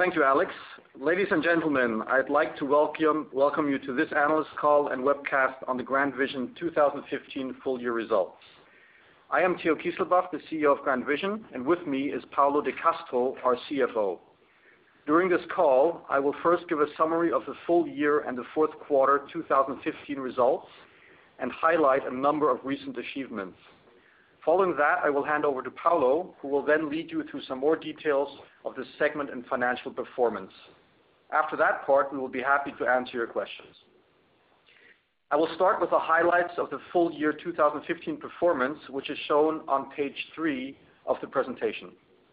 Thank you, Alex. Ladies and gentlemen, I'd like to welcome you to this analyst call and webcast on the GrandVision 2015 full year results. I am Theo Kieselbach, the CEO of GrandVision, and with me is Paulo de Castro, our CFO. During this call, I will first give a summary of the full year and the fourth quarter 2015 results and highlight a number of recent achievements. Following that, I will hand over to Paulo, who will then lead you through some more details of the segment and financial performance. After that part, we will be happy to answer your questions. I will start with the highlights of the full year 2015 performance, which is shown on page 3 of the presentation.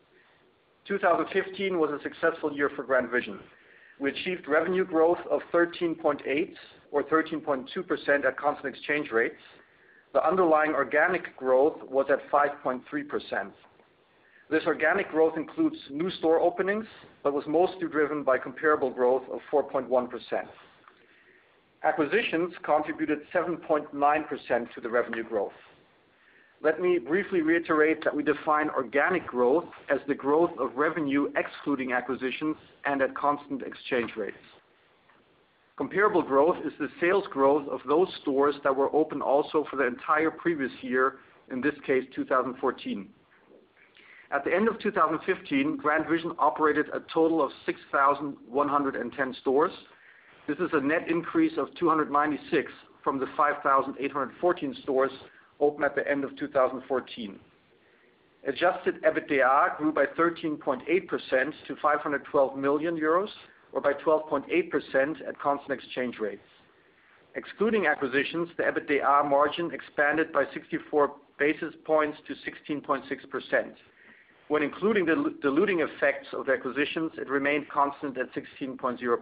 2015 was a successful year for GrandVision. We achieved revenue growth of 13.8 or 13.2% at constant exchange rates. The underlying organic growth was at 5.3%. This organic growth includes new store openings, but was mostly driven by comparable growth of 4.1%. Acquisitions contributed 7.9% to the revenue growth. Let me briefly reiterate that we define organic growth as the growth of revenue excluding acquisitions and at constant exchange rates. Comparable growth is the sales growth of those stores that were open also for the entire previous year, in this case 2014. At the end of 2015, GrandVision operated a total of 6,110 stores. This is a net increase of 296 from the 5,814 stores open at the end of 2014. Adjusted EBITDA grew by 13.8% to 512 million euros, or by 12.8% at constant exchange rates. Excluding acquisitions, the EBITDA margin expanded by 64 basis points to 16.6%. When including the diluting effects of the acquisitions, it remained constant at 16.0%.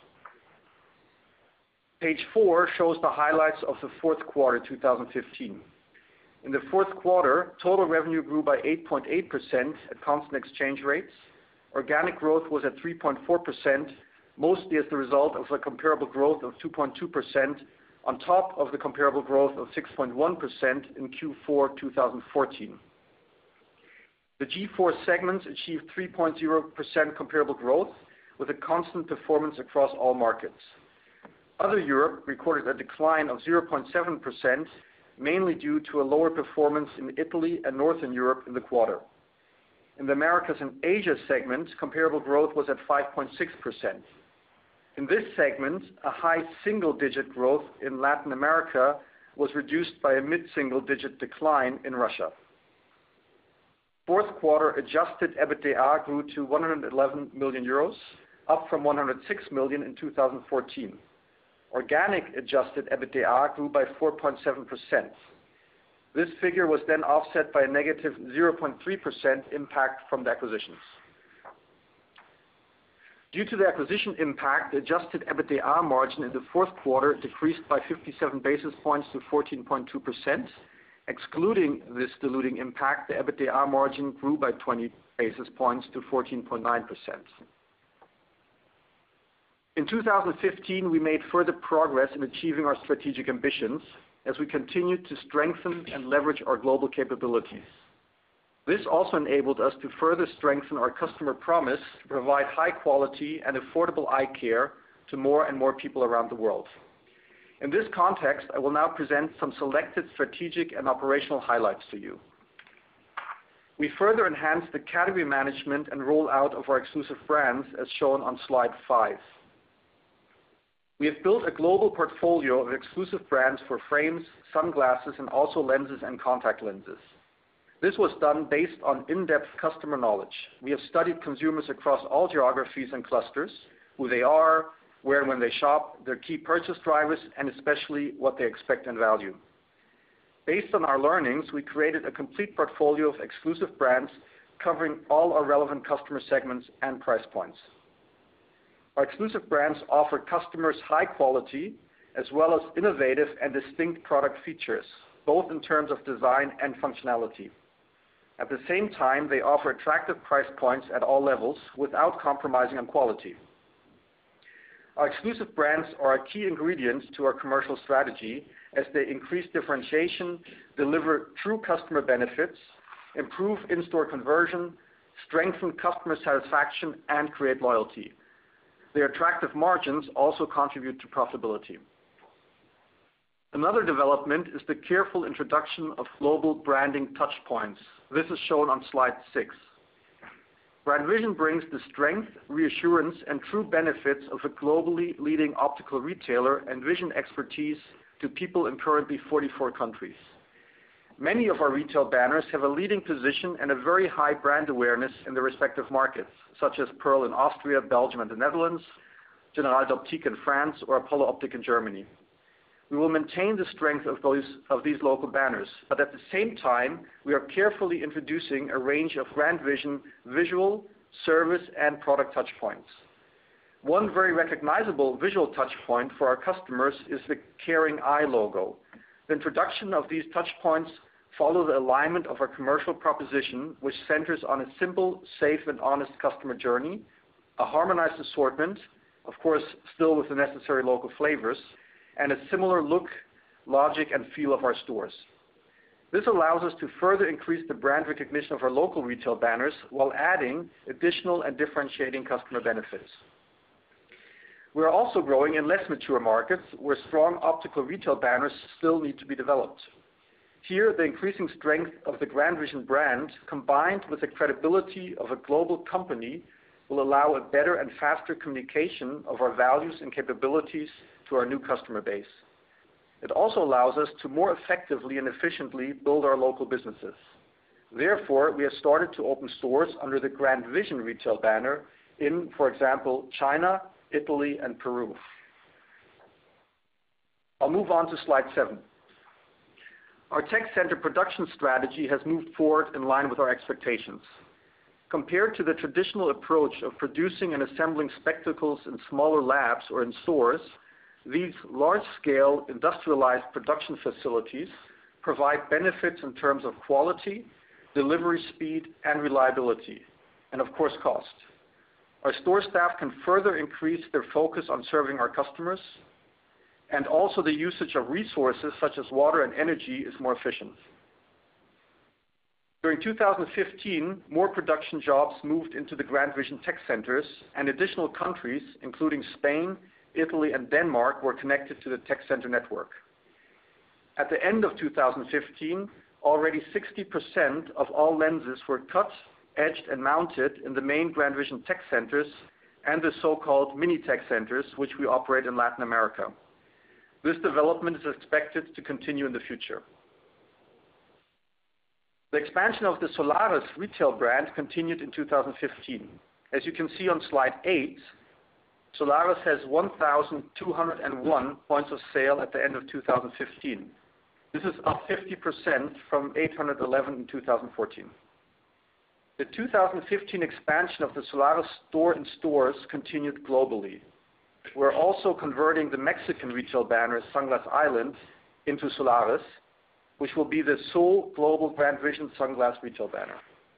Page 4 shows the highlights of the fourth quarter 2015. In the fourth quarter, total revenue grew by 8.8% at constant exchange rates. Organic growth was at 3.4%, mostly as the result of a comparable growth of 2.2% on top of the comparable growth of 6.1% in Q4 2014. The G4 segments achieved 3.0% comparable growth with a constant performance across all markets. Other Europe recorded a decline of 0.7%, mainly due to a lower performance in Italy and Northern Europe in the quarter. In the Americas and Asia segment, comparable growth was at 5.6%. In this segment, a high single-digit growth in Latin America was reduced by a mid-single-digit decline in Russia. Fourth quarter adjusted EBITDA grew to 111 million euros, up from 106 million in 2014. Organic adjusted EBITDA grew by 4.7%. This figure was then offset by a negative 0.3% impact from the acquisitions. Due to the acquisition impact, the adjusted EBITDA margin in the fourth quarter decreased by 57 basis points to 14.2%. Excluding this diluting impact, the EBITDA margin grew by 20 basis points to 14.9%. In 2015, we made further progress in achieving our strategic ambitions as we continued to strengthen and leverage our global capabilities. This also enabled us to further strengthen our customer promise to provide high quality and affordable eye care to more and more people around the world. In this context, I will now present some selected strategic and operational highlights to you. We further enhanced the category management and rollout of our exclusive brands as shown on slide 5. We have built a global portfolio of exclusive brands for frames, sunglasses, and also lenses and contact lenses. This was done based on in-depth customer knowledge. We have studied consumers across all geographies and clusters, who they are, where and when they shop, their key purchase drivers, and especially what they expect and value. Based on our learnings, we created a complete portfolio of exclusive brands covering all our relevant customer segments and price points. Our exclusive brands offer customers high quality as well as innovative and distinct product features, both in terms of design and functionality. At the same time, they offer attractive price points at all levels without compromising on quality. Our exclusive brands are a key ingredient to our commercial strategy as they increase differentiation, deliver true customer benefits, improve in-store conversion, strengthen customer satisfaction, and create loyalty. Their attractive margins also contribute to profitability. Another development is the careful introduction of global branding touchpoints. This is shown on slide 6. GrandVision brings the strength, reassurance, and true benefits of a globally leading optical retailer and vision expertise to people in currently 44 countries. Many of our retail banners have a leading position and a very high brand awareness in their respective markets, such as Pearl in Austria, Belgium, and the Netherlands, General d'Optique in France, or Apollo Optic in Germany. We will maintain the strength of these local banners, but at the same time, we are carefully introducing a range of GrandVision visual, service, and product touchpoints. One very recognizable visual touchpoint for our customers is the Caring Eye logo. The introduction of these touchpoints follow the alignment of our commercial proposition, which centers on a simple, safe, and honest customer journey, a harmonized assortment, of course still with the necessary local flavors, and a similar look, logic, and feel of our stores. This allows us to further increase the brand recognition of our local retail banners while adding additional and differentiating customer benefits. We are also growing in less mature markets where strong optical retail banners still need to be developed. Here, the increasing strength of the GrandVision brand, combined with the credibility of a global company, will allow a better and faster communication of our values and capabilities to our new customer base. It also allows us to more effectively and efficiently build our local businesses. Therefore, we have started to open stores under the GrandVision retail banner in, for example, China, Italy, and Peru. I'll move on to slide 7. Our tech center production strategy has moved forward in line with our expectations. Compared to the traditional approach of producing and assembling spectacles in smaller labs or in stores, these large-scale industrialized production facilities provide benefits in terms of quality, delivery speed, and reliability, and of course cost. Our store staff can further increase their focus on serving our customers, and also the usage of resources such as water and energy is more efficient. During 2015, more production jobs moved into the GrandVision tech centers, and additional countries, including Spain, Italy, and Denmark, were connected to the tech center network. At the end of 2015, already 60% of all lenses were cut, edged, and mounted in the main GrandVision tech centers and the so-called mini tech centers, which we operate in Latin America. This development is expected to continue in the future. The expansion of the Solaris retail brand continued in 2015. As you can see on slide 8, Solaris has 1,201 points of sale at the end of 2015. This is up 50% from 811 in 2014. The 2015 expansion of the Solaris store in stores continued globally. We're also converting the Mexican retail banner Sunglass Island into Solaris, which will be the sole global GrandVision sunglass retail banner.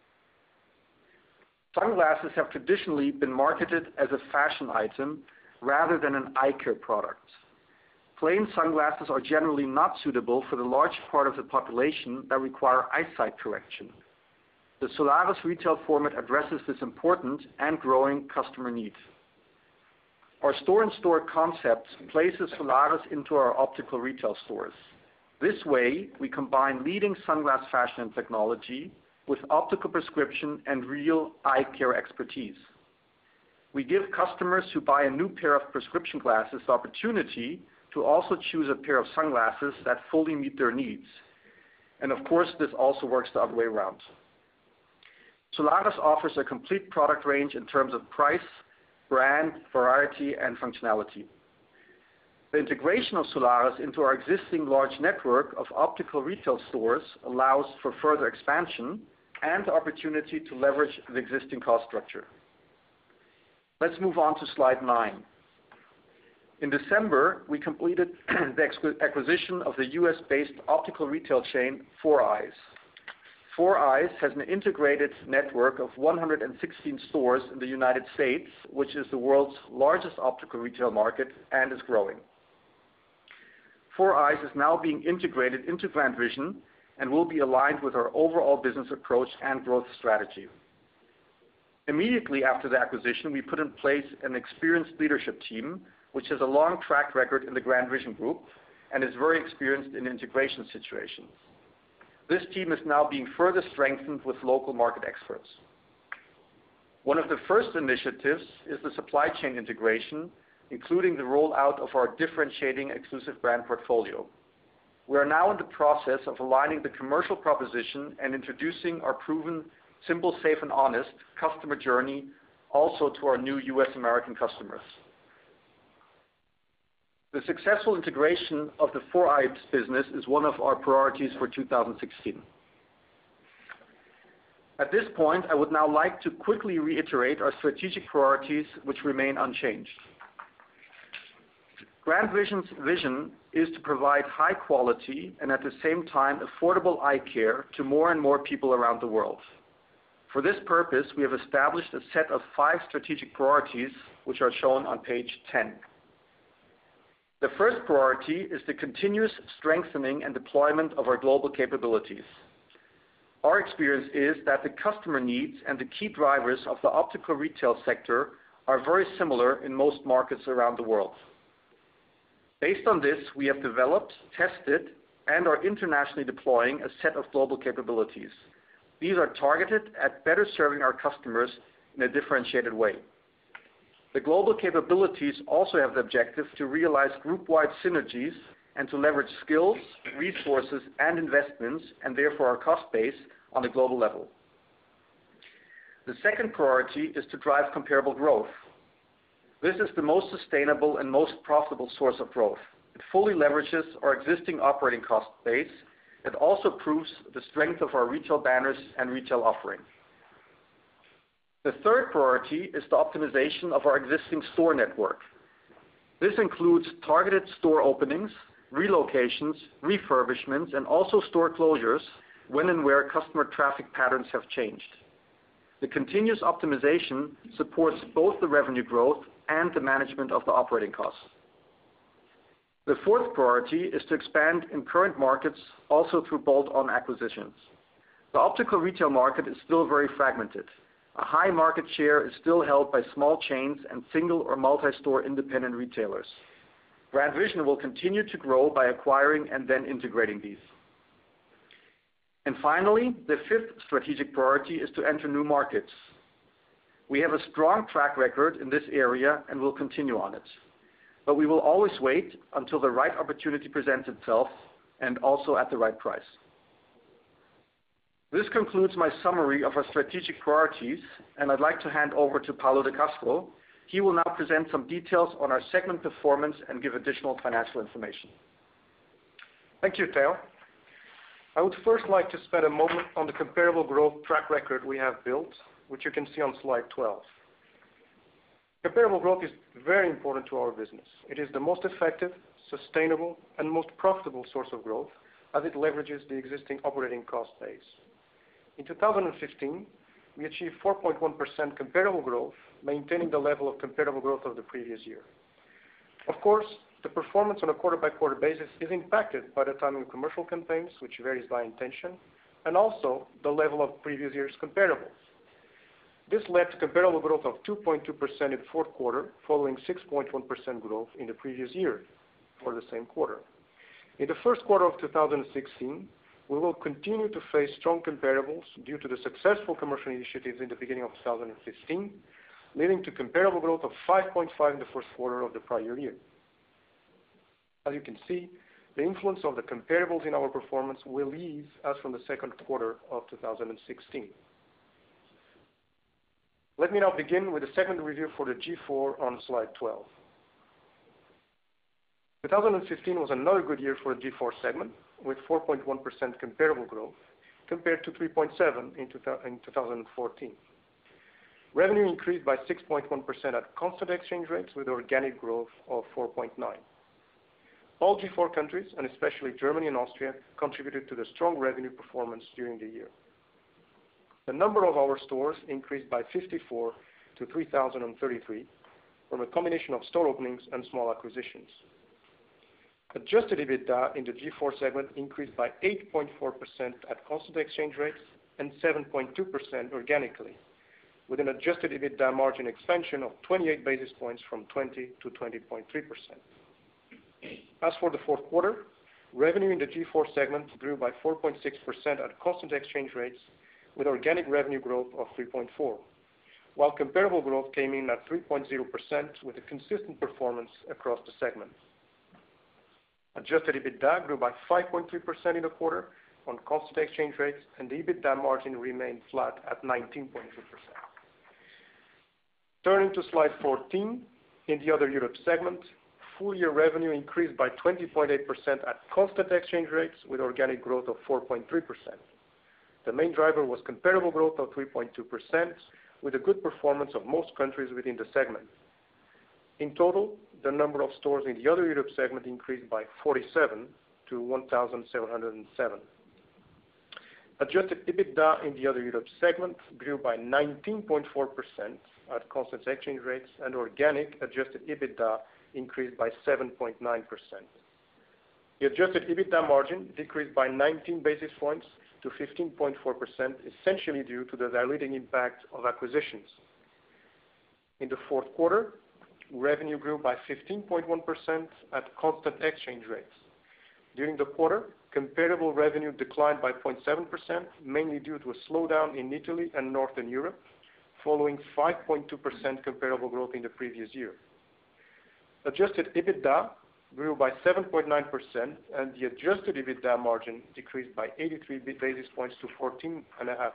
Sunglasses have traditionally been marketed as a fashion item rather than an eye care product. Plain sunglasses are generally not suitable for the large part of the population that require eyesight correction. The Solaris retail format addresses this important and growing customer need. Our store-in-store concept places Solaris into our optical retail stores. This way, we combine leading sunglass fashion and technology with optical prescription and real eye care expertise. We give customers who buy a new pair of prescription glasses the opportunity to also choose a pair of sunglasses that fully meet their needs. And of course, this also works the other way around. Solaris offers a complete product range in terms of price, brand, variety, and functionality. The integration of Solaris into our existing large network of optical retail stores allows for further expansion and the opportunity to leverage the existing cost structure. Let's move on to slide 9. In December, we completed the acquisition of the US-based optical retail chain 4eyes. 4eyes has an integrated network of 116 stores in the United States, which is the world's largest optical retail market and is growing. 4eyes is now being integrated into GrandVision and will be aligned with our overall business approach and growth strategy. Immediately after the acquisition, we put in place an experienced leadership team, which has a long track record in the GrandVision Group and is very experienced in integration situations. This team is now being further strengthened with local market experts. One of the first initiatives is the supply chain integration, including the rollout of our differentiating exclusive brand portfolio. We are now in the process of aligning the commercial proposition and introducing our proven simple, safe, and honest customer journey also to our new U.S. American customers. The successful integration of the 4iPS business is one of our priorities for 2016. At this point, I would now like to quickly reiterate our strategic priorities, which remain unchanged. GrandVision's vision is to provide high quality and at the same time affordable eye care to more and more people around the world. For this purpose, we have established a set of 5 strategic priorities, which are shown on page 10. The first priority is the continuous strengthening and deployment of our global capabilities. Our experience is that the customer needs and the key drivers of the optical retail sector are very similar in most markets around the world. Based on this, we have developed, tested, and are internationally deploying a set of global capabilities. These are targeted at better serving our customers in a differentiated way. The global capabilities also have the objective to realize group-wide synergies and to leverage skills, resources, and investments, and therefore our cost base on a global level. The second priority is to drive comparable growth. This is the most sustainable and most profitable source of growth. It fully leverages our existing operating cost base. It also proves the strength of our retail banners and retail offering. The third priority is the optimization of our existing store network. This includes targeted store openings, relocations, refurbishments, and also store closures when and where customer traffic patterns have changed. The continuous optimization supports both the revenue growth and the management of the operating costs. The fourth priority is to expand in current markets also through bolt-on acquisitions. The optical retail market is still very fragmented. A high market share is still held by small chains and single or multi-store independent retailers. GrandVision will continue to grow by acquiring and then integrating these. And finally, the fifth strategic priority is to enter new markets. We have a strong track record in this area and will continue on it. But we will always wait until the right opportunity presents itself and also at the right price. This concludes my summary of our strategic priorities, and I'd like to hand over to Paulo de Castro. He will now present some details on our segment performance and give additional financial information. Thank you, Theo. I would first like to spend a moment on the comparable growth track record we have built, which you can see on slide 12. Comparable growth is very important to our business. It is the most effective, sustainable, and most profitable source of growth as it leverages the existing operating cost base. In 2015, we achieved 4.1% comparable growth, maintaining the level of comparable growth of the previous year. Of course, the performance on a quarter-by-quarter basis is impacted by the timing of commercial campaigns, which varies by intention, and also the level of previous year's comparables. This led to comparable growth of 2.2% in the fourth quarter, following 6.1% growth in the previous year for the same quarter. In the first quarter of 2016, we will continue to face strong comparables due to the successful commercial initiatives in the beginning of 2015, leading to comparable growth of 5.5% in the first quarter of the prior year. As you can see, the influence of the comparables in our performance will ease as from the second quarter of 2016. Let me now begin with the segment review for the G4 on slide 12. 2015 was another good year for the G4 segment, with 4.1% comparable growth compared to 3.7% in 2014. Revenue increased by 6.1% at constant exchange rates with organic growth of 4.9%. All G4 countries, and especially Germany and Austria, contributed to the strong revenue performance during the year. The number of our stores increased by 54 to 3,033 from a combination of store openings and small acquisitions. Adjusted EBITDA in the G4 segment increased by 8.4% at constant exchange rates and 7.2% organically, with an adjusted EBITDA margin expansion of 28 basis points from 20 to 20.3%. As for the fourth quarter, revenue in the G4 segment grew by 4.6% at constant exchange rates, with organic revenue growth of 3.4%, while comparable growth came in at 3.0% with a consistent performance across the segment. Adjusted EBITDA grew by 5.3% in the quarter on constant exchange rates, and the EBITDA margin remained flat at 19.2%. Turning to slide 14, in the Other Europe segment, full-year revenue increased by 20.8% at constant exchange rates with organic growth of 4.3%. The main driver was comparable growth of 3.2%, with a good performance of most countries within the segment. In total, the number of stores in the Other Europe segment increased by 47 to 1,707. Adjusted EBITDA in the Other Europe segment grew by 19.4% at constant exchange rates, and organic adjusted EBITDA increased by 7.9%. The adjusted EBITDA margin decreased by 19 basis points to 15.4%, essentially due to the diluting impact of acquisitions. In the fourth quarter, revenue grew by 15.1% at constant exchange rates. During the quarter, comparable revenue declined by 0.7%, mainly due to a slowdown in Italy and Northern Europe, following 5.2% comparable growth in the previous year. Adjusted EBITDA grew by 7.9%, and the adjusted EBITDA margin decreased by 83 basis points to 14.5%.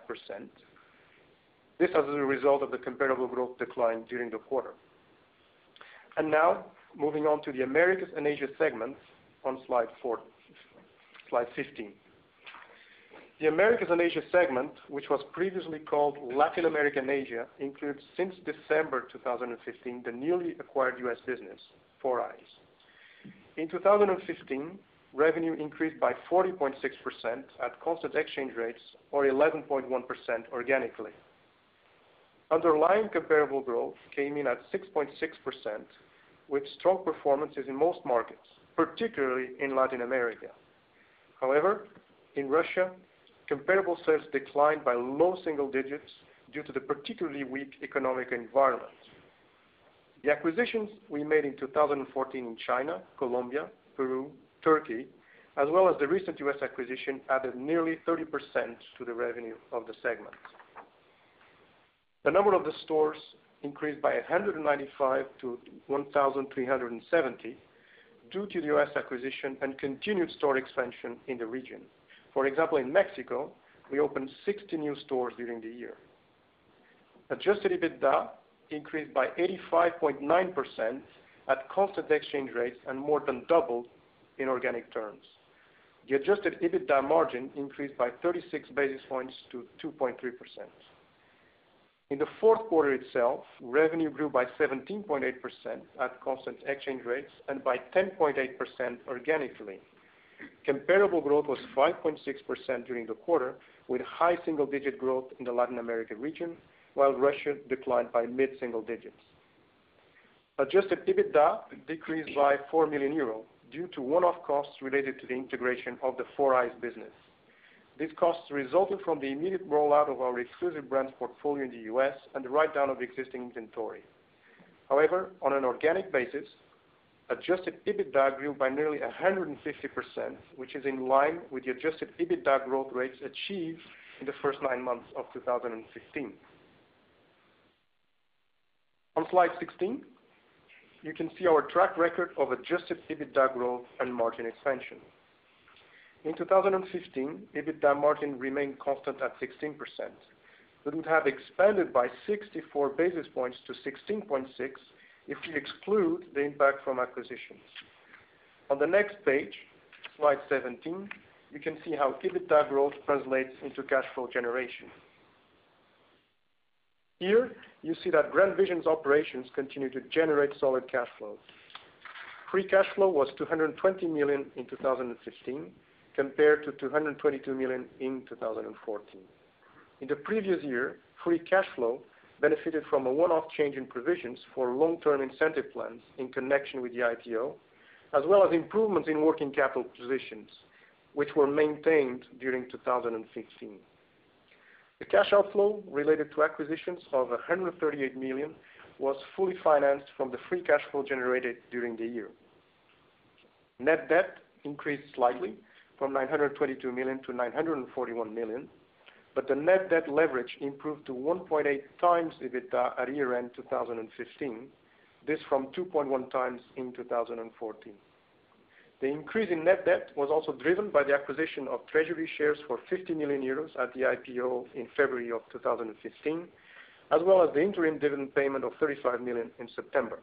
This as a result of the comparable growth decline during the quarter. And now, moving on to the Americas and Asia segment on slide 15. The Americas and Asia segment, which was previously called Latin America and Asia, includes since December 2015 the newly acquired U.S. business, 4i's. In 2015, revenue increased by 40.6% at constant exchange rates, or 11.1% organically. Underlying comparable growth came in at 6.6%, with strong performances in most markets, particularly in Latin America. However, in Russia, comparable sales declined by low single digits due to the particularly weak economic environment. The acquisitions we made in 2014 in China, Colombia, Peru, Turkey, as well as the recent U.S. acquisition, added nearly 30% to the revenue of the segment. The number of the stores increased by 195 to 1,370 due to the U.S. acquisition and continued store expansion in the region. For example, in Mexico, we opened 60 new stores during the year. Adjusted EBITDA increased by 85.9% at constant exchange rates and more than doubled in organic terms. The adjusted EBITDA margin increased by 36 basis points to 2.3%. In the fourth quarter itself, revenue grew by 17.8% at constant exchange rates and by 10.8% organically. Comparable growth was 5.6% during the quarter, with high single-digit growth in the Latin America region, while Russia declined by mid-single digits. Adjusted EBITDA decreased by 4 million euro due to one-off costs related to the integration of the 4i's business. These costs resulted from the immediate rollout of our exclusive brands portfolio in the U.S. and the write-down of existing inventory. However, on an organic basis, adjusted EBITDA grew by nearly 150%, which is in line with the adjusted EBITDA growth rates achieved in the first 9 months of 2015. On slide 16, you can see our track record of adjusted EBITDA growth and margin expansion. In 2015, EBITDA margin remained constant at 16%, but would have expanded by 64 basis points to 16.6 if we exclude the impact from acquisitions. On the next page, slide 17, you can see how EBITDA growth translates into cash flow generation. Here, you see that GrandVision's operations continue to generate solid cash flows. Free cash flow was 220 million in 2015, compared to 222 million in 2014. In the previous year, free cash flow benefited from a one-off change in provisions for long-term incentive plans in connection with the IPO, as well as improvements in working capital positions, which were maintained during 2015. The cash outflow related to acquisitions of 138 million was fully financed from the free cash flow generated during the year. Net debt increased slightly from 922 million to 941 million, but the net debt leverage improved to 1.8 times EBITDA at year-end 2015, this from 2.1 times in 2014. The increase in net debt was also driven by the acquisition of treasury shares for 50 million euros at the IPO in February of 2015, as well as the interim dividend payment of 35 million in September.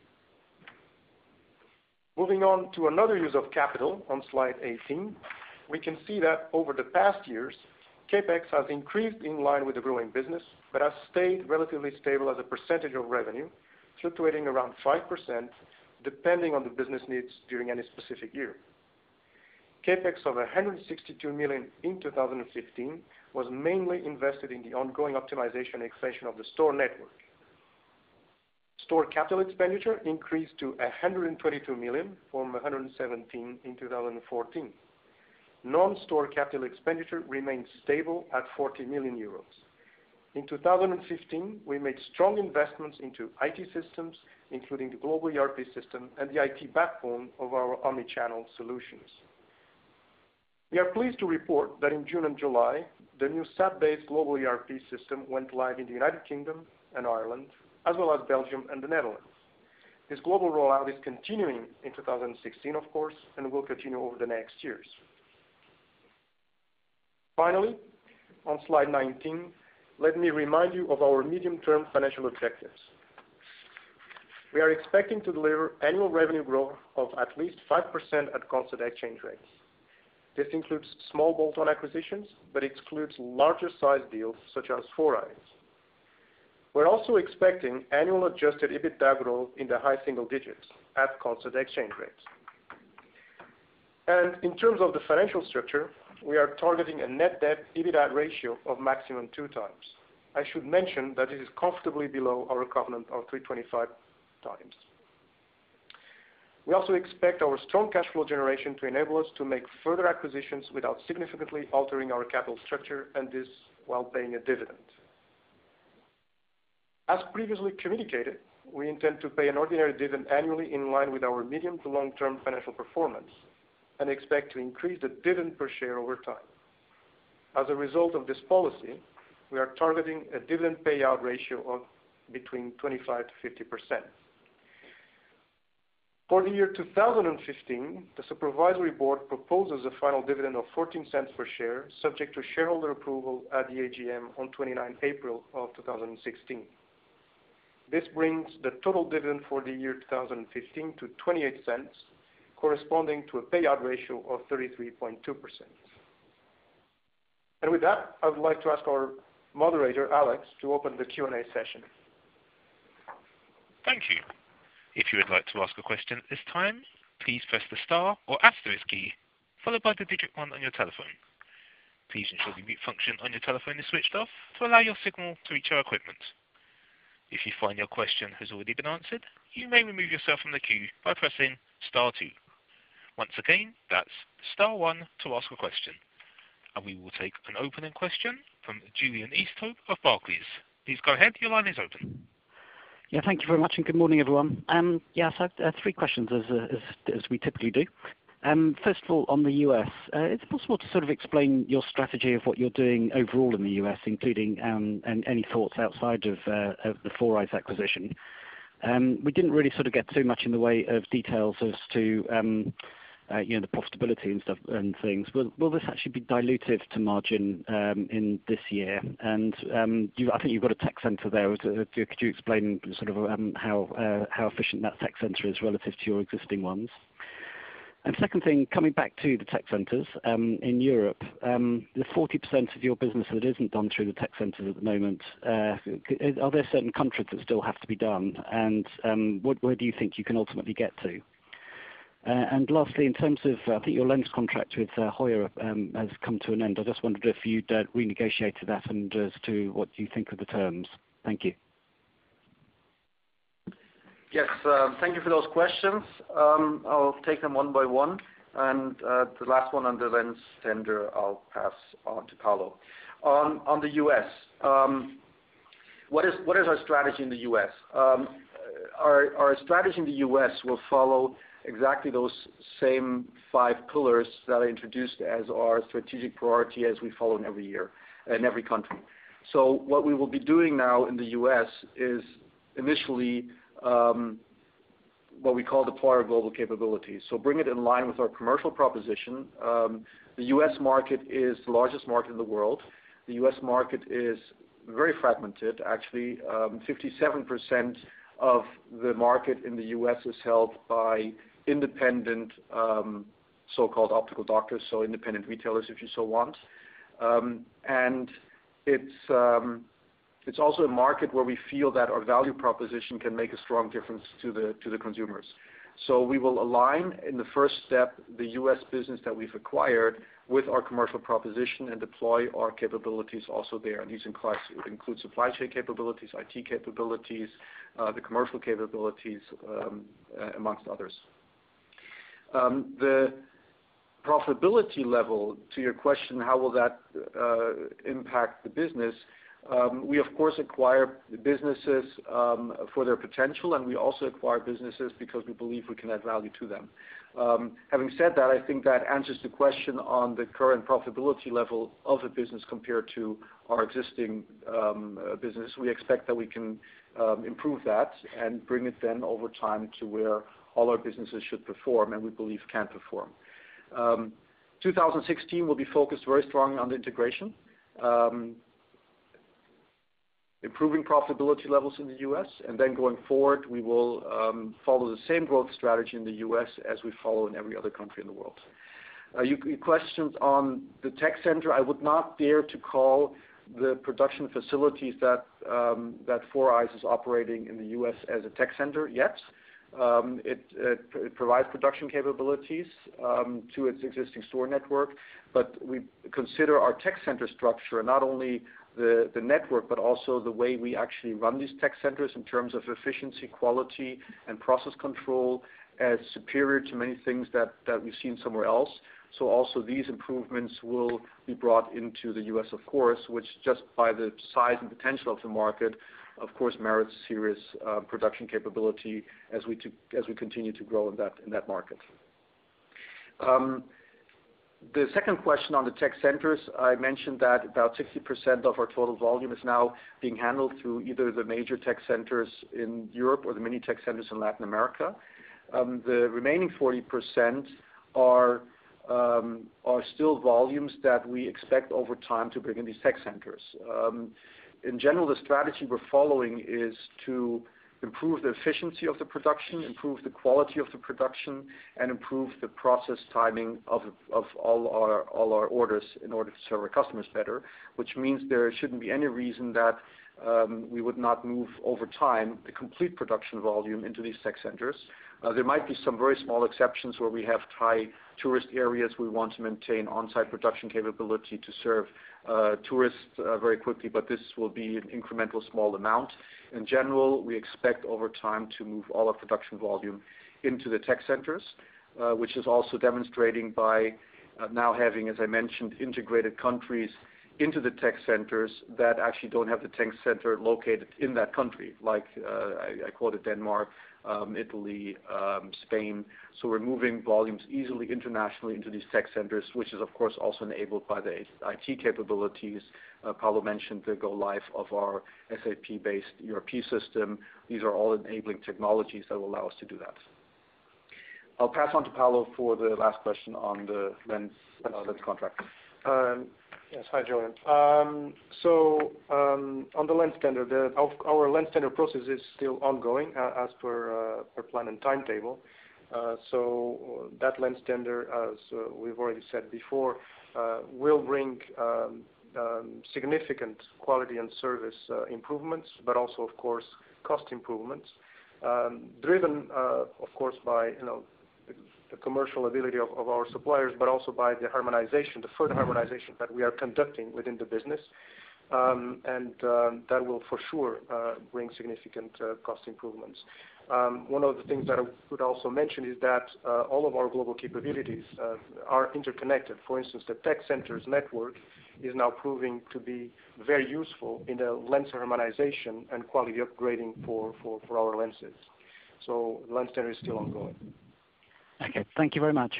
Moving on to another use of capital on slide 18, we can see that over the past years, CapEx has increased in line with the growing business, but has stayed relatively stable as a percentage of revenue, fluctuating around 5%, depending on the business needs during any specific year. CapEx of 162 million in 2015 was mainly invested in the ongoing optimization and expansion of the store network. Store capital expenditure increased to 122 million from 117 in 2014. Non-store capital expenditure remained stable at 40 million euros. In 2015, we made strong investments into IT systems, including the global ERP system and the IT backbone of our omnichannel solutions. We are pleased to report that in June and July, the new SAP-based global ERP system went live in the United Kingdom and Ireland, as well as Belgium and the Netherlands. This global rollout is continuing in 2016, of course, and will continue over the next years. Finally, on slide 19, let me remind you of our medium-term financial objectives. We are expecting to deliver annual revenue growth of at least 5% at constant exchange rates. This includes small bolt-on acquisitions, but excludes larger size deals such as 4eyes. We're also expecting annual adjusted EBITDA growth in the high single digits at constant exchange rates. And in terms of the financial structure, we are targeting a net debt EBITDA ratio of maximum 2 times. I should mention that it is comfortably below our covenant of 3.25 times. We also expect our strong cash flow generation to enable us to make further acquisitions without significantly altering our capital structure, and this while paying a dividend. As previously communicated, we intend to pay an ordinary dividend annually in line with our medium to long-term financial performance, and expect to increase the dividend per share over time. As a result of this policy, we are targeting a dividend payout ratio of between 25 to 50%. For the year 2015, the Supervisory Board proposes a final dividend of 14 cents per share, subject to shareholder approval at the AGM on 29 April of 2016. This brings the total dividend for the year 2015 to 28 cents, corresponding to a payout ratio of 33.2%. And with that, I would like to ask our moderator, Alex, to open the Q&A session. Thank you. If you would like to ask a question at this time, please press the star or asterisk key, followed by the digit 1 on your telephone. Please ensure the mute function on your telephone is switched off to allow your signal to reach our equipment. If you find your question has already been answered, you may remove yourself from the queue by pressing star 2. Once again, that's star 1 to ask a question. And we will take an opening question from Julian Easthope of Barclays. Please go ahead, your line is open. Yeah, thank you very much, and good morning, everyone. So I have 3 questions, as we typically do. First of all, on the US, it's possible to sort of explain your strategy of what you're doing overall in the US, including and any thoughts outside of the 4eyes acquisition. We didn't really sort of get too much in the way of details as to the profitability and stuff and things. Will this actually be dilutive to margin in this year? And I think you've got a tech center there. Could you explain sort of how efficient that tech center is relative to your existing ones? And second thing, coming back to the tech centers in Europe, the 40% of your business that isn't done through the tech centers at the moment, are there certain countries that still have to be done? And where do you think you can ultimately get to? And lastly, in terms of, I think your lens contract with Heuer has come to an end. I just wondered if you'd renegotiated that and as to what you think of the terms. Thank you. Yes, thank you for those questions. I'll take them one by one. And the last one on the lens tender, I'll pass on to Paolo. On the U.S., what is our strategy in the U.S.? Our strategy in the U.S. will follow exactly those same 5 pillars that I introduced as our strategic priority as we follow in every year, in every country. So what we will be doing now in the U.S. is initially what we call deploy our global capabilities. So bring it in line with our commercial proposition. The U.S. market is the largest market in the world. The U.S. market is very fragmented. Actually, 57% of the market in the U.S. is held by independent so-called optical doctors, so independent retailers, if you so want. And it's also a market where we feel that our value proposition can make a strong difference to the consumers. So we will align in the first step the U.S. business that we've acquired with our commercial proposition and deploy our capabilities also there. And these include supply chain capabilities, IT capabilities, the commercial capabilities, amongst others. The profitability level, to your question, how will that impact the business? We, of course, acquire businesses for their potential, and we also acquire businesses because we believe we can add value to them. Having said that, I think that answers the question on the current profitability level of a business compared to our existing business. We expect that we can improve that and bring it then over time to where all our businesses should perform and we believe can perform. 2016 will be focused very strongly on the integration. Improving profitability levels in the U.S., and then going forward, we will follow the same growth strategy in the U.S. as we follow in every other country in the world. Your questions on the tech center, I would not dare to call the production facilities that Four Eyes is operating in the U.S. as a tech center yet. It provides production capabilities to its existing store network, but we consider our tech center structure not only the network, but also the way we actually run these tech centers in terms of efficiency, quality, and process control as superior to many things that we've seen somewhere else. So also these improvements will be brought into the U.S., of course, which just by the size and potential of the market, of course, merits serious production capability as we continue to grow in that market. The second question on the tech centers, I mentioned that about 60% of our total volume is now being handled through either the major tech centers in Europe or the mini tech centers in Latin America. The remaining 40% are still volumes that we expect over time to bring in these tech centers. In general, the strategy we're following is to improve the efficiency of the production, improve the quality of the production, and improve the process timing of all our orders in order to serve our customers better, which means there shouldn't be any reason that we would not move over time the complete production volume into these tech centers. There might be some very small exceptions where we have high tourist areas we want to maintain on-site production capability to serve tourists very quickly, but this will be an incremental small amount. In general, we expect over time to move all our production volume into the tech centers, which is also demonstrating by now having, as I mentioned, integrated countries into the tech centers that actually don't have the tech center located in that country, like I quoted Denmark, Italy, Spain. So we're moving volumes easily internationally into these tech centers, which is of course also enabled by the IT capabilities. Paulo mentioned the go live of our SAP-based ERP system. These are all enabling technologies that will allow us to do that. I'll pass on to Paulo for the last question on the lens contract. Yes, hi, Julian. On the lens tender, our lens tender process is still ongoing as per plan and timetable. So that lens tender, as we've already said before, will bring significant quality and service improvements, but also, of course, cost improvements, driven, of course, by the commercial ability of our suppliers, but also by the harmonization, the further harmonization that we are conducting within the business, and that will for sure bring significant cost improvements. One of the things that I would also mention is that all of our global capabilities are interconnected. For instance, the tech centers network is now proving to be very useful in the lens harmonization and quality upgrading for our lenses. So the lens center is still ongoing. Okay, thank you very much.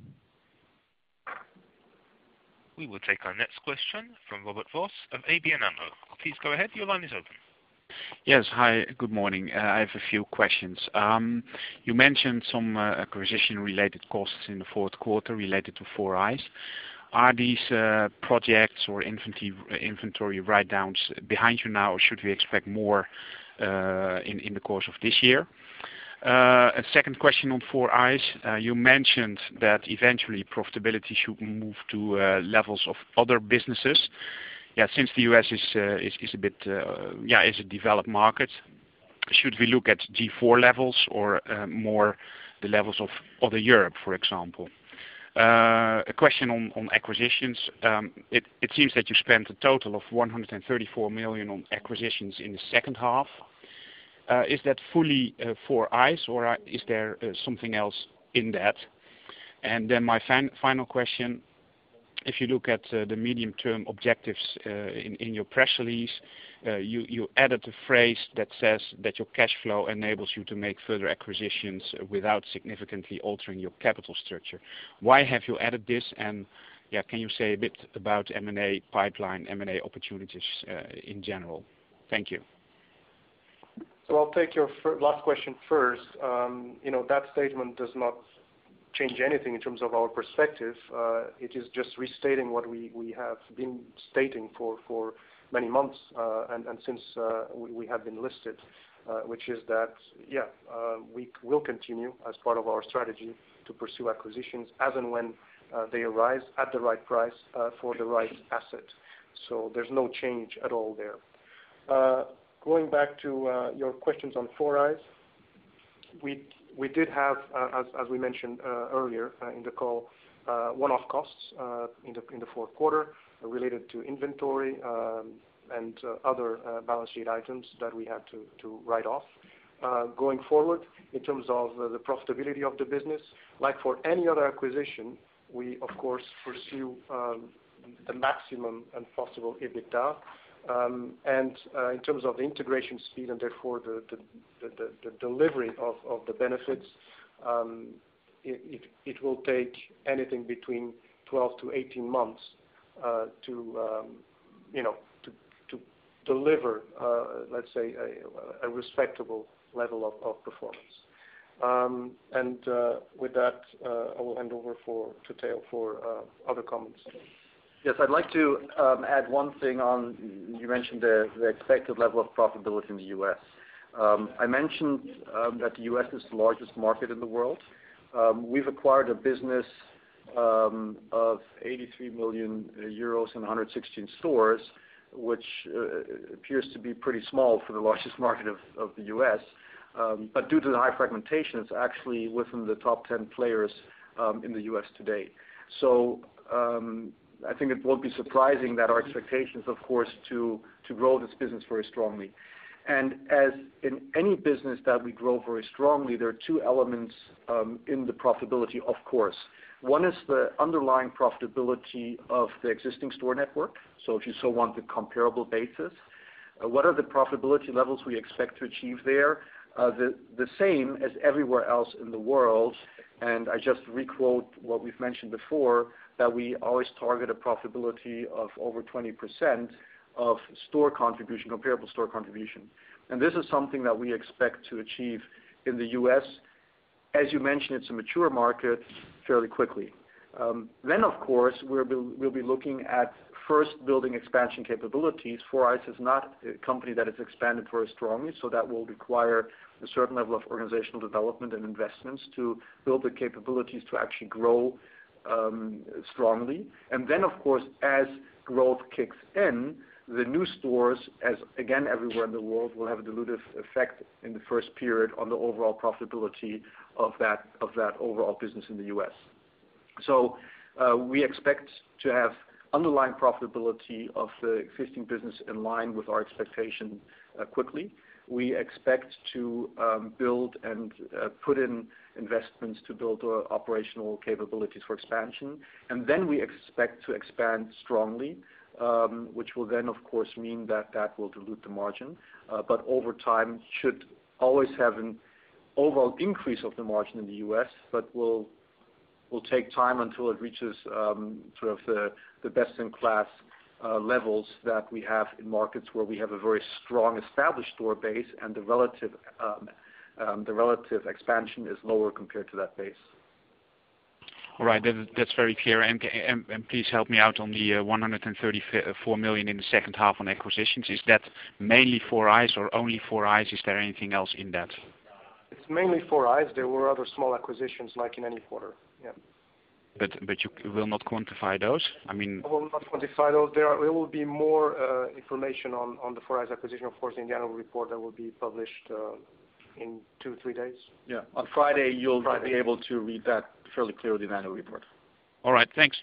We will take our next question from Robert Vos of ABN AMRO. Please go ahead. Your line is open. Yes, hi, good morning. I have a few questions. You mentioned some acquisition-related costs in the fourth quarter related to 4eyes. Are these projects or inventory write-downs behind you now, or should we expect more in the course of this year? A second question on 4eyes. You mentioned that eventually profitability should move to levels of other businesses. Yeah, since the US is a bit is a developed market, should we look at G4 levels or more the levels of other Europe, for example? A question on acquisitions. It seems that you spent a total of 134 million on acquisitions in the second half. Is that fully 4eyes, or is there something else in that? And then my final question, if you look at the medium-term objectives in your press release, you added a phrase that says that your cash flow enables you to make further acquisitions without significantly altering your capital structure. Why have you added this? And can you say a bit about M&A pipeline, M&A opportunities in general? Thank you. So I'll take your last question first. That statement does not change anything in terms of our perspective. It is just restating what we have been stating for many months and since we have been listed, which is that, we will continue as part of our strategy to pursue acquisitions as and when they arise at the right price for the right asset. So there's no change at all there. Going back to your questions on 4eyes, we did have, as we mentioned earlier in the call, one-off costs in the fourth quarter related to inventory and other balance sheet items that we had to write off. Going forward, in terms of the profitability of the business, like for any other acquisition, we of course pursue the maximum and possible EBITDA. And in terms of the integration speed and therefore the delivery of the benefits, it will take anything between 12 to 18 months to deliver, let's say, a respectable level of performance. And with that, I will hand over to Theo for other comments. Yes, I'd like to add one thing on. You mentioned the expected level of profitability in the U.S. I mentioned that the U.S. is the largest market in the world. We've acquired a business of 83 million euros and 116 stores, which appears to be pretty small for the largest market of the U.S. But due to the high fragmentation, it's actually within the top 10 players in the U.S. today. So I think it won't be surprising that our expectation is, of course, to grow this business very strongly. And as in any business that we grow very strongly, there are two elements in the profitability, of course. One is the underlying profitability of the existing store network. So if you so want the comparable basis, what are the profitability levels we expect to achieve there? The same as everywhere else in the world. And I just requote what we've mentioned before, that we always target a profitability of over 20% of store contribution, comparable store contribution. And this is something that we expect to achieve in the U.S. As you mentioned, it's a mature market fairly quickly. Then, of course, we'll be looking at first building expansion capabilities. 4eyes is not a company that has expanded very strongly, so that will require a certain level of organizational development and investments to build the capabilities to actually grow strongly. And then, of course, as growth kicks in, the new stores, as again everywhere in the world, will have a dilutive effect in the first period on the overall profitability of that overall business in the U.S. So we expect to have underlying profitability of the existing business in line with our expectation quickly. we expect to build and put in investments to build operational capabilities for expansion. And then we expect to expand strongly, which will then, of course, mean that will dilute the margin. But over time, should always have an overall increase of the margin in the U.S., but will take time until it reaches sort of the best-in-class levels that we have in markets where we have a very strong established store base, and the relative expansion is lower compared to that base. All right, that's very clear. And please help me out on the 134 million in the second half on acquisitions. Is that mainly 4eyes or only 4eyes? Is there anything else in that? It's mainly 4eyes. There were other small acquisitions like in any quarter. Yeah. But you will not quantify those? I mean, I will not quantify those. There will be more information on the 4eyes acquisition, of course, in the annual report that will be published in 2-3 days. Yeah, on Friday you'll be able to read that fairly clearly in the annual report. All right, thanks.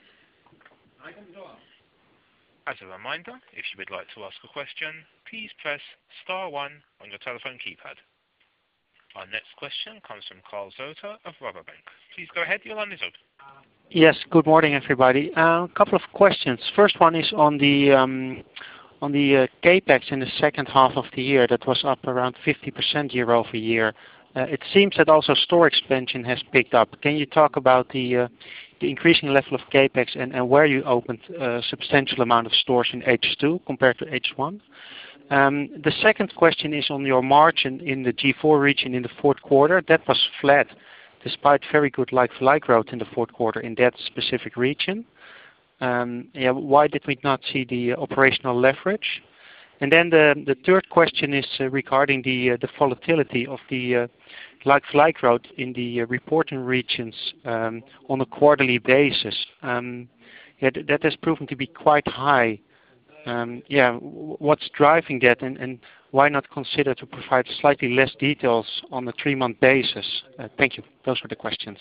As a reminder, if you would like to ask a question, please press star 1 on your telephone keypad. Our next question comes from Carl Zota of Rabobank. Please go ahead, your line is open. Yes, good morning, everybody. A couple of questions. First one is on the capex in the second half of the year. That was up around 50% year over year. It seems that also store expansion has picked up. Can you talk about the increasing level of capex and where you opened a substantial amount of stores in H2 compared to H1? The second question is on your margin in the G4 region in the fourth quarter. That was flat, despite very good like-for-like growth in the fourth quarter in that specific region. Why did we not see the operational leverage? And then the third question is regarding the volatility of the like-for-like growth in the reporting regions on a quarterly basis. That has proven to be quite high. What's driving that, and why not consider to provide slightly less details on a 3-month basis? Thank you. Those were the questions.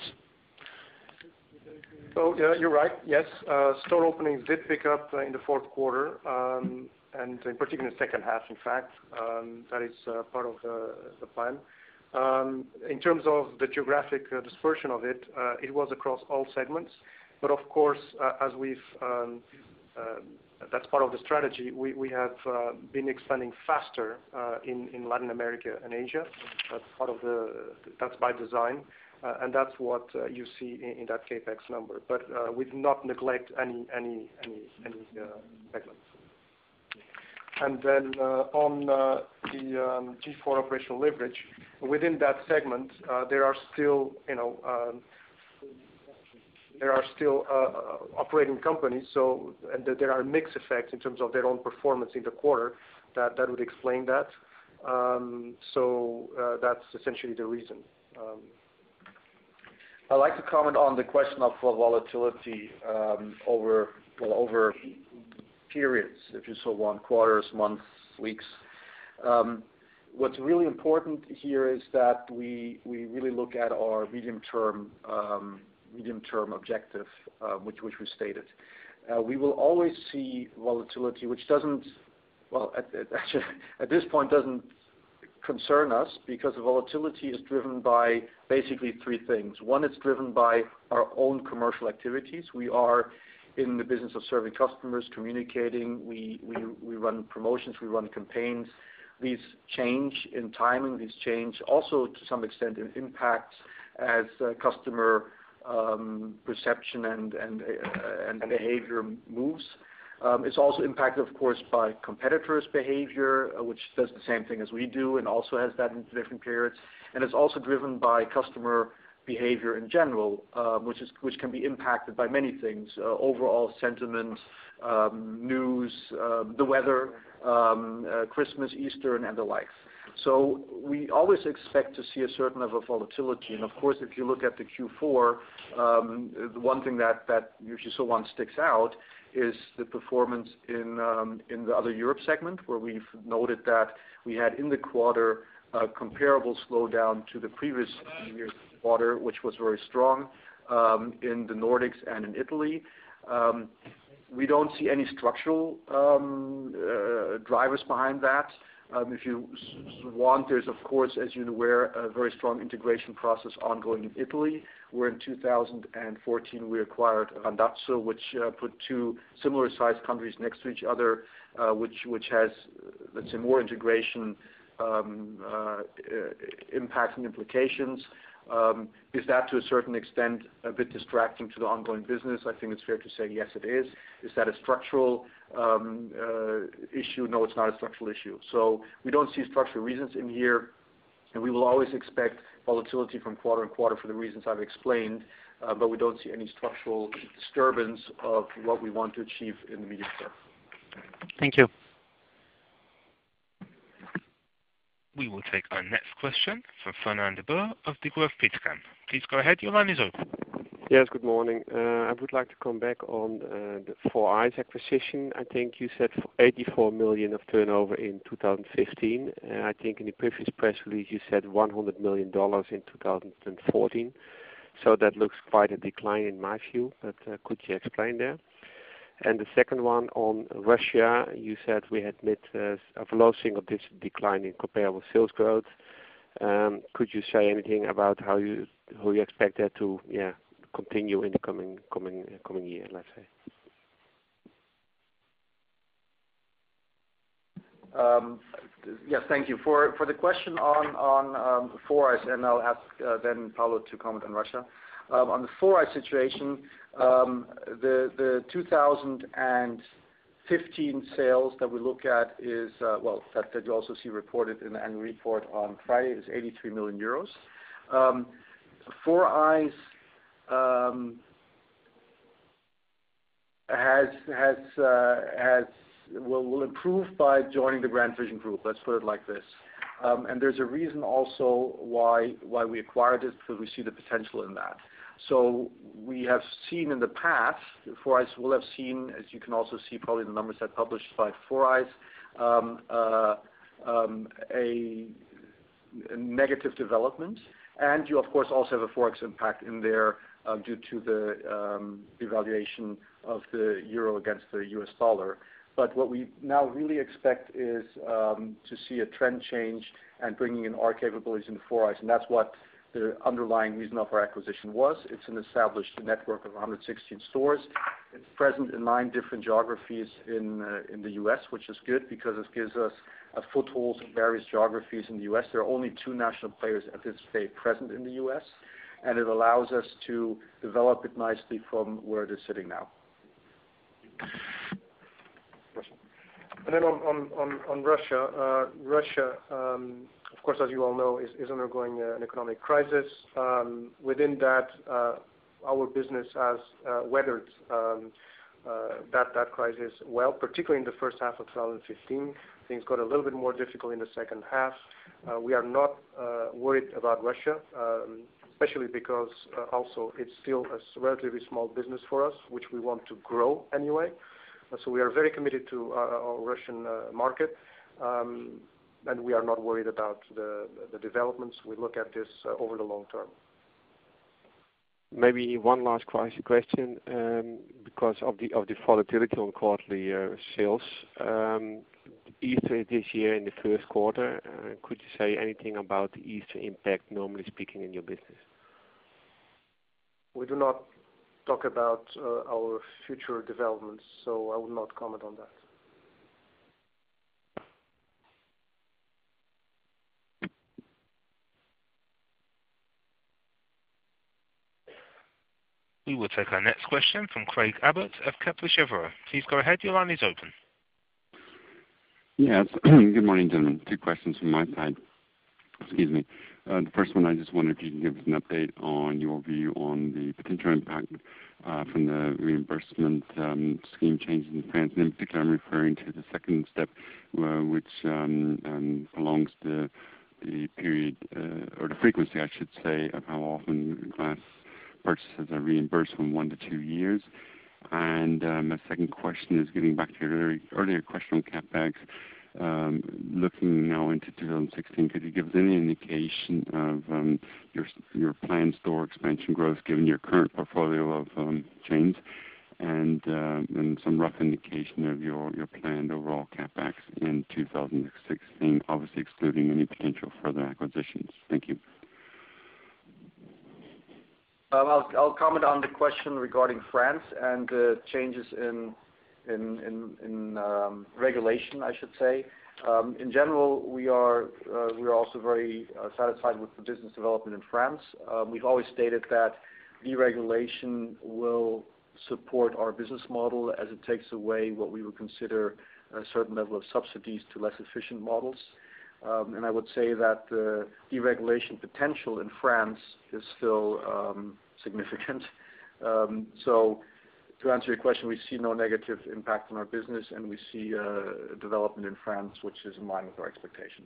So you're right. Yes, store openings did pick up in the fourth quarter, and in particular in the second half. In fact, that is part of the plan. In terms of the geographic dispersion of it, it was across all segments. But of course, as we've that's part of the strategy. We have been expanding faster in Latin America and Asia. That's by design, and that's what you see in that capex number. But we do not neglect any segments. And then on the G4 operational leverage, within that segment, there are still operating companies, and there are mixed effects in terms of their own performance in the quarter that would explain that. That's essentially the reason. I'd like to comment on the question of volatility over periods, if you so want, quarters, months, weeks. What's really important here is that we really look at our medium-term objective, which we stated. We will always see volatility, which doesn't, at this point doesn't concern us, because the volatility is driven by basically 3 things. One, it's driven by our own commercial activities. We are in the business of serving customers, communicating. We run promotions, we run campaigns. These change in timing. These change also to some extent in impacts as customer perception and behavior moves. It's also impacted, of course, by competitors' behavior, which does the same thing as we do and also has that in different periods. And it's also driven by customer behavior in general, which can be impacted by many things: overall sentiment, news, the weather, Christmas, Easter, and the likes. So we always expect to see a certain level of volatility. And of course, if you look at the Q4, the one thing that usually so one sticks out is the performance in the Other Europe segment, where we've noted that we had in the quarter a comparable slowdown to the previous year's quarter, which was very strong in the Nordics and in Italy. We don't see any structural drivers behind that. If you want, there's of course, as you're aware, a very strong integration process ongoing in Italy, where in 2014 we acquired Randazzo, which put two similar sized countries next to each other, which has, let's say, more integration impacts and implications. Is that to a certain extent a bit distracting to the ongoing business? I think it's fair to say yes, it is. Is that a structural issue? No, it's not a structural issue. So we don't see structural reasons in here, and we will always expect volatility from quarter to quarter for the reasons I've explained, but we don't see any structural disturbance of what we want to achieve in the medium term. Thank you. We will take our next question from Fernand de Boer of Degroof Petercam. Please go ahead. Your line is open. Yes, good morning. I would like to come back on the 4i's acquisition. I think you said 84 million of turnover in 2015. I think in the previous press release you said $100 million in 2014. So that looks quite a decline in my view, but could you explain there? And the second one on Russia, you said we had mid of low single-digit decline in comparable sales growth. Could you say anything about how you expect that to continue in the coming year, let's say? Yes, thank you for the question on 4i's, and I'll ask then Paolo to comment on Russia. On the 4i's situation, the 2015 sales that we look at is that you also see reported in the annual report on Friday is 83 million euros. 4i's will improve by joining the Grand Vision Group. Let's put it like this. And there's a reason also why we acquired it, because we see the potential in that. So we have seen in the past, 4i's will have seen, as you can also see probably the numbers that published by 4i's, a negative development. And you of course also have a forex impact in there due to the devaluation of the euro against the US dollar. But what we now really expect is to see a trend change and bringing in our capabilities into 4i's, and that's what the underlying reason of our acquisition was. It's an established network of 116 stores. It's present in 9 different geographies in the U.S., which is good because it gives us a foothold in various geographies in the U.S. There are only 2 national players at this stage present in the U.S., and it allows us to develop it nicely from where it is sitting now. And then on Russia, of course, as you all know, is undergoing an economic crisis. Within that, our business has weathered that crisis well, particularly in the first half of 2015. Things got a little bit more difficult in the second half. We are not worried about Russia, especially because also it's still a relatively small business for us, which we want to grow anyway. So we are very committed to our Russian market, and we are not worried about the developments. We look at this over the long term. Maybe one last question, because of the volatility on quarterly sales. Easter this year in the first quarter, could you say anything about the Easter impact, normally speaking, in your business? We do not talk about our future developments, so I will not comment on that. We will take our next question from Craig Abbott of Kepler Cheuvreux. Please go ahead. Your line is open. Yes. Good morning, gentlemen. 2 questions from my side. Excuse me. The first one, I just wondered if you can give us an update on your view on the potential impact from the reimbursement scheme changes in France. And in particular, I'm referring to the second step, which prolongs the period, or the frequency, I should say, of how often glass purchases are reimbursed from 1 to 2 years. And my second question is getting back to your earlier question on CapEx. Looking now into 2016, could you give us any indication of your planned store expansion growth given your current portfolio of chains? and some rough indication of your planned overall CapEx in 2016, obviously excluding any potential further acquisitions. Thank you. I'll comment on the question regarding France and changes in regulation, I should say. In general, we are also very satisfied with the business development in France. We've always stated that deregulation will support our business model as it takes away what we would consider a certain level of subsidies to less efficient models. And I would say that the deregulation potential in France is still significant. So to answer your question, we see no negative impact on our business, and we see development in France which is in line with our expectations.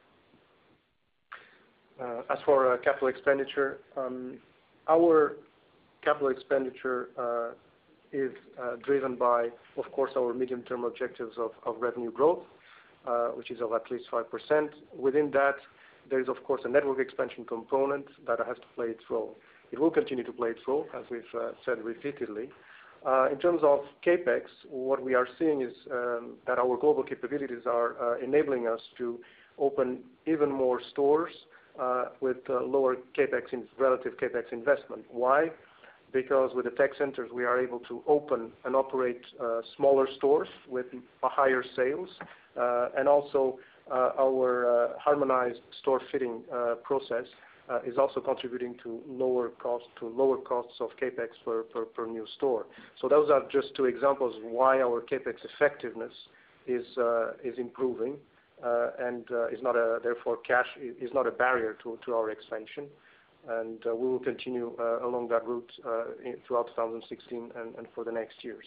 As for capital expenditure, our capital expenditure is driven by, of course, our medium-term objectives of revenue growth, which is of at least 5%. Within that, there is, of course, a network expansion component that has to play its role. It will continue to play its role, as we've said repeatedly. In terms of CAPEX, what we are seeing is that our global capabilities are enabling us to open even more stores with lower CAPEX relative CAPEX investment. Why? Because with the tech centers, we are able to open and operate smaller stores with higher sales, and also our harmonized store fitting process is also contributing to lower costs of CAPEX per new store. So those are just two examples why our CAPEX effectiveness is improving, and is not therefore cash is not a barrier to our expansion. And we will continue along that route throughout 2016 and for the next years.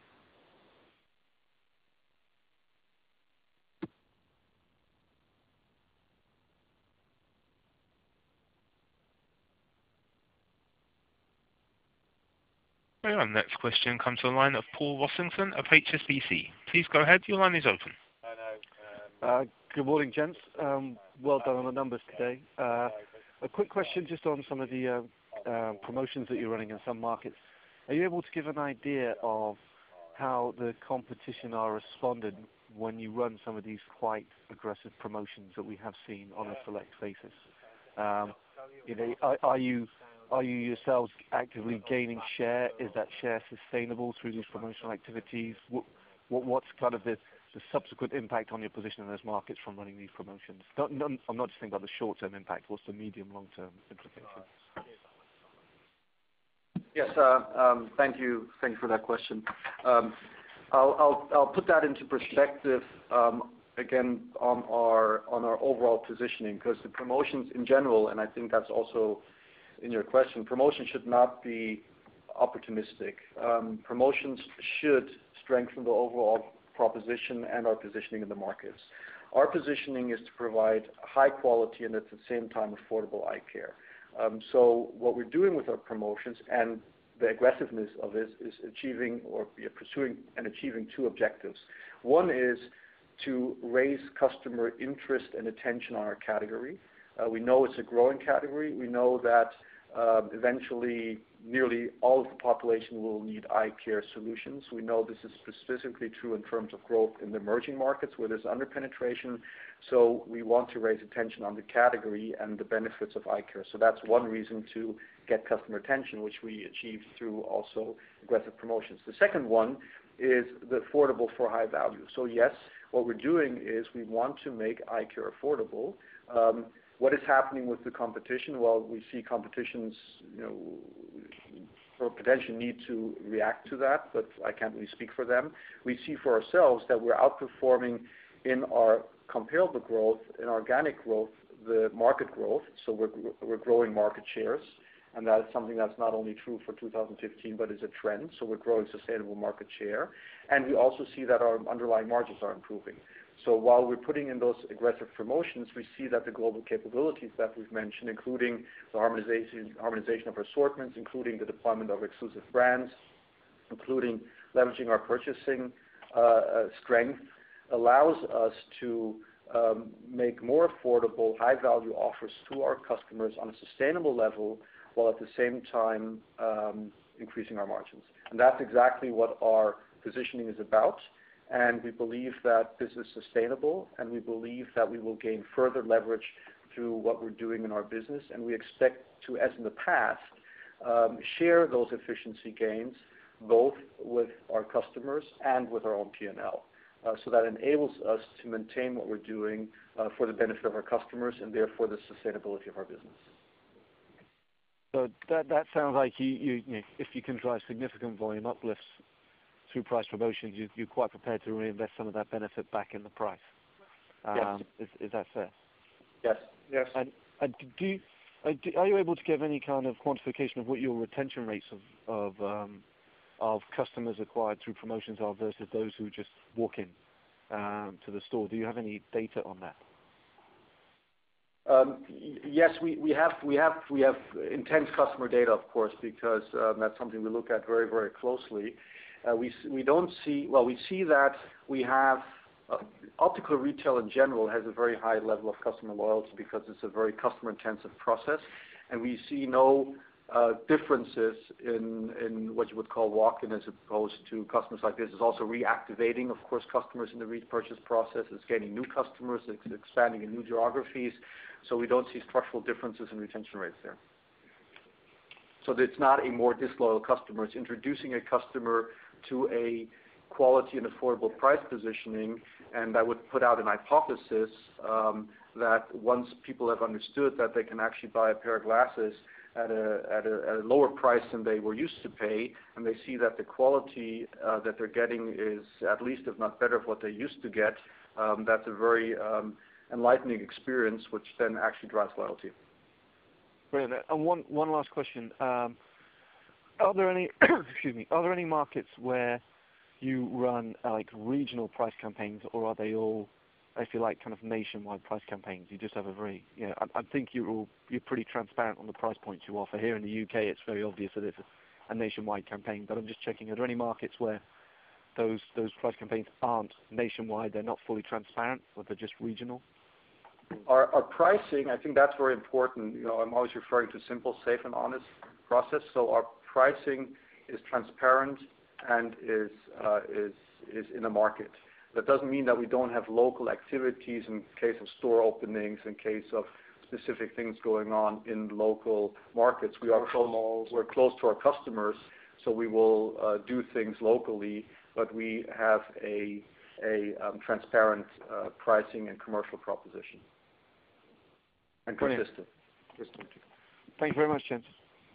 Our next question comes to the line of Paul Rossington of HSBC. Please go ahead. Your line is open. Good morning, gents. Well done on the numbers today. A quick question just on some of the promotions that you're running in some markets. Are you able to give an idea of how the competition are responding when you run some of these quite aggressive promotions that we have seen on a select basis? Are you yourselves actively gaining share? Is that share sustainable through these promotional activities? What's kind of the subsequent impact on your position in those markets from running these promotions? I'm not just thinking about the short-term impact. What's the medium, long-term implications? Yes, thank you for that question. I'll put that into perspective again on our overall positioning, because the promotions in general, and I think that's also in your question, promotion should not be opportunistic. Promotions should strengthen the overall proposition and our positioning in the markets. Our positioning is to provide high quality and at the same time affordable eye care. So what we're doing with our promotions and the aggressiveness of it is pursuing and achieving two objectives. One is to raise customer interest and attention on our category. We know it's a growing category. We know that eventually nearly all of the population will need eye care solutions. We know this is specifically true in terms of growth in the emerging markets where there's under-penetration. So we want to raise attention on the category and the benefits of eye care. So that's one reason to get customer attention, which we achieve through also aggressive promotions. The second one is the affordable for high value. So yes, what we're doing is we want to make eye care affordable. What is happening with the competition? Well, we see competitions, for potential need to react to that, but I can't really speak for them. We see for ourselves that we're outperforming in our comparable growth, in organic growth, the market growth. So we're growing market shares, and that is something that's not only true for 2015, but is a trend. So we're growing sustainable market share, and we also see that our underlying margins are improving. So while we're putting in those aggressive promotions, we see that the global capabilities that we've mentioned, including the harmonization of assortments, including the deployment of exclusive brands, including leveraging our purchasing strength, allows us to make more affordable, high-value offers to our customers on a sustainable level, while at the same time increasing our margins. And that's exactly what our positioning is about. And we believe that this is sustainable, and we believe that we will gain further leverage through what we're doing in our business. And we expect to, as in the past, share those efficiency gains both with our customers and with our own P&L. So that enables us to maintain what we're doing for the benefit of our customers and therefore the sustainability of our business. So that sounds like if you can drive significant volume uplifts through price promotions, you're quite prepared to reinvest some of that benefit back in the price. Yes. Is that fair? Yes. Yes. And are you able to give any kind of quantification of what your retention rates of customers acquired through promotions are versus those who just walk in to the store? Do you have any data on that? Yes, we have intense customer data, of course, because that's something we look at very, very closely. We see that we have optical retail in general has a very high level of customer loyalty because it's a very customer-intensive process, and we see no differences in what you would call walk-in as opposed to customers like this. It's also reactivating, of course, customers in the repurchase process. It's gaining new customers, it's expanding in new geographies. So we don't see structural differences in retention rates there. So it's not a more disloyal customer. It's introducing a customer to a quality and affordable price positioning, and I would put out an hypothesis that once people have understood that they can actually buy a pair of glasses at a lower price than they were used to pay, and they see that the quality that they're getting is at least, if not better, of what they used to get, that's a very enlightening experience, which then actually drives loyalty. Brilliant. And one last question. Are there any Are there any markets where you run like regional price campaigns, or are they all, if you like, kind of nationwide price campaigns? You just have a very, I think you're pretty transparent on the price points you offer. Here in the UK, it's very obvious that it's a nationwide campaign. But I'm just checking: are there any markets where those price campaigns aren't nationwide? They're not fully transparent, or they're just regional? Our pricing, I think that's very important. I'm always referring to simple, safe, and honest process. So our pricing is transparent and is in the market. That doesn't mean that we don't have local activities in case of store openings, in case of specific things going on in local markets. We're close to our customers, so we will do things locally, but we have a transparent pricing and commercial proposition. And consistent. Thank you very much, Jens.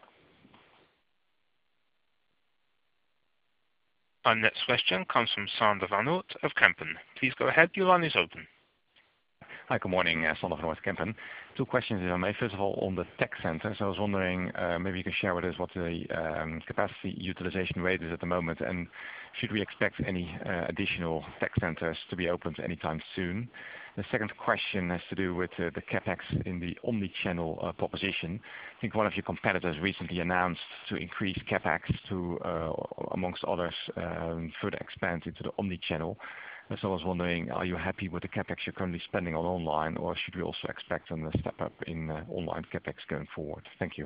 Our next question comes from Sander van Oort of Kempen. Please go ahead. Your line is open. Hi, good morning, Sander van Oort, Kempen. Two questions, if I may. First of all, on the tech centers, I was wondering, maybe you can share with us what the capacity utilization rate is at the moment, and should we expect any additional tech centers to be opened anytime soon? The second question has to do with the capex in the omni-channel proposition. I think one of your competitors recently announced to increase capex to, amongst others, further expand into the omni-channel. So I was wondering, are you happy with the capex you're currently spending on online, or should we also expect a step up in online capex going forward? Thank you.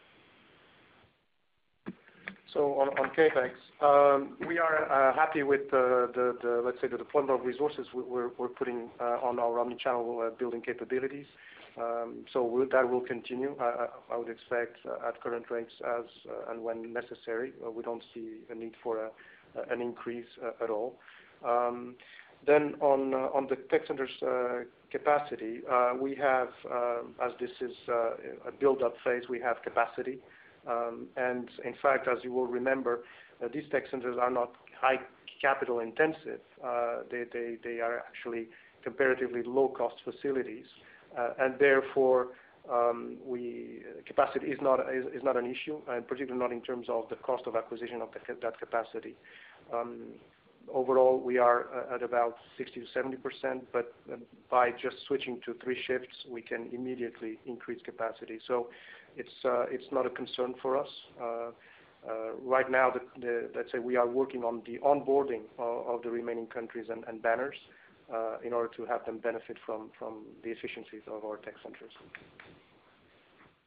So on capex, we are happy with the let's say the deployment of resources we're putting on our omni-channel building capabilities. So that will continue. I would expect at current rates as and when necessary. We don't see a need for an increase at all. Then on the tech centers capacity, we have, as this is a build-up phase, we have capacity. And in fact, as you will remember, these tech centers are not high capital intensive. They are actually comparatively low-cost facilities, and therefore capacity is not an issue, and particularly not in terms of the cost of acquisition of that capacity. Overall, we are at about 60 to 70%, but by just switching to 3 shifts, we can immediately increase capacity. So it's not a concern for us. Right now, let's say we are working on the onboarding of the remaining countries and banners in order to have them benefit from the efficiencies of our tech centers.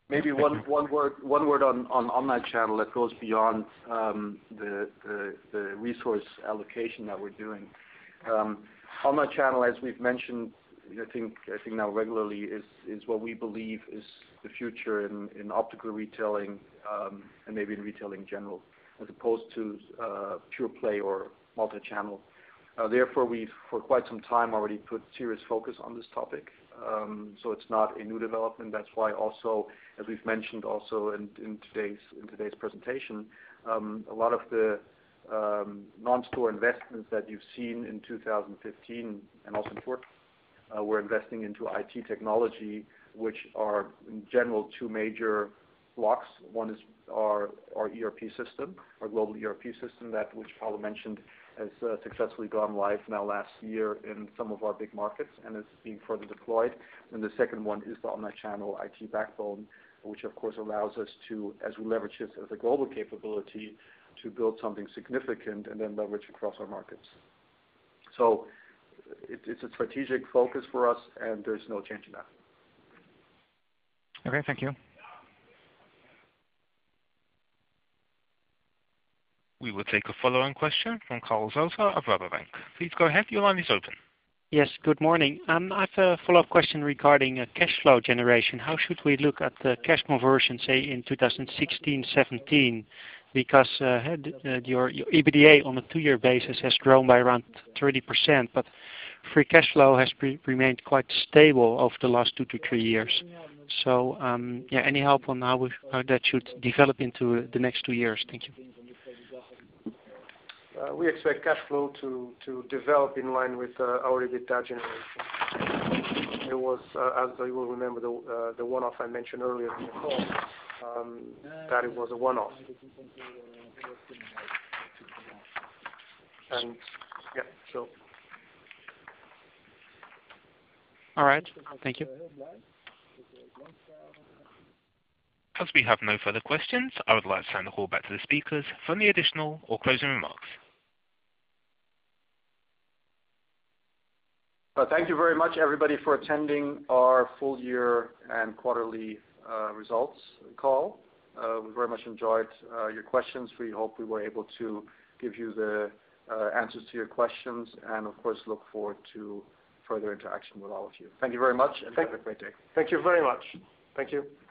Maybe one word on omnichannel that goes beyond the resource allocation that we're doing. Omnichannel, as we've mentioned, I think now regularly, is what we believe is the future in optical retailing and maybe in retailing in general, as opposed to pure play or multi-channel. Therefore, we've for quite some time already put serious focus on this topic. So it's not a new development. That's why also, as we've mentioned also in today's presentation, a lot of the non-store investments that you've seen in 2015 and also in 2014, we're investing into IT technology, which are in general two major blocks. One is our ERP system, our global ERP system, that which Paulo mentioned has successfully gone live now last year in some of our big markets and is being further deployed. And the second one is the omnichannel IT backbone, which of course allows us to, as we leverage this as a global capability, to build something significant and then leverage across our markets. So it's a strategic focus for us, and there's no change in that. Okay, thank you. We will take a follow-on question from Karel Zoete of Rabobank. Please go ahead. Your line is open. Yes, good morning. I have a follow-up question regarding cash flow generation. How should we look at the cash conversion, say, in 2016-17? Because your EBITDA on a two-year basis has grown by around 30%, but free cash flow has remained quite stable over the last 2 to 3 years. So, any help on how that should develop into the next 2 years? Thank you. We expect cash flow to develop in line with our EBITDA generation. It was, as you will remember, the one-off I mentioned earlier in the call, that it was a one-off. And yeah, so. All right, thank you. As we have no further questions, I would like to turn the call back to the speakers for any additional or closing remarks. Thank you very much, everybody, for attending our full year and quarterly results call. We very much enjoyed your questions. We hope we were able to give you the answers to your questions, and of course look forward to further interaction with all of you. Thank you very much, and have a great day. Thank you very much. Thank you.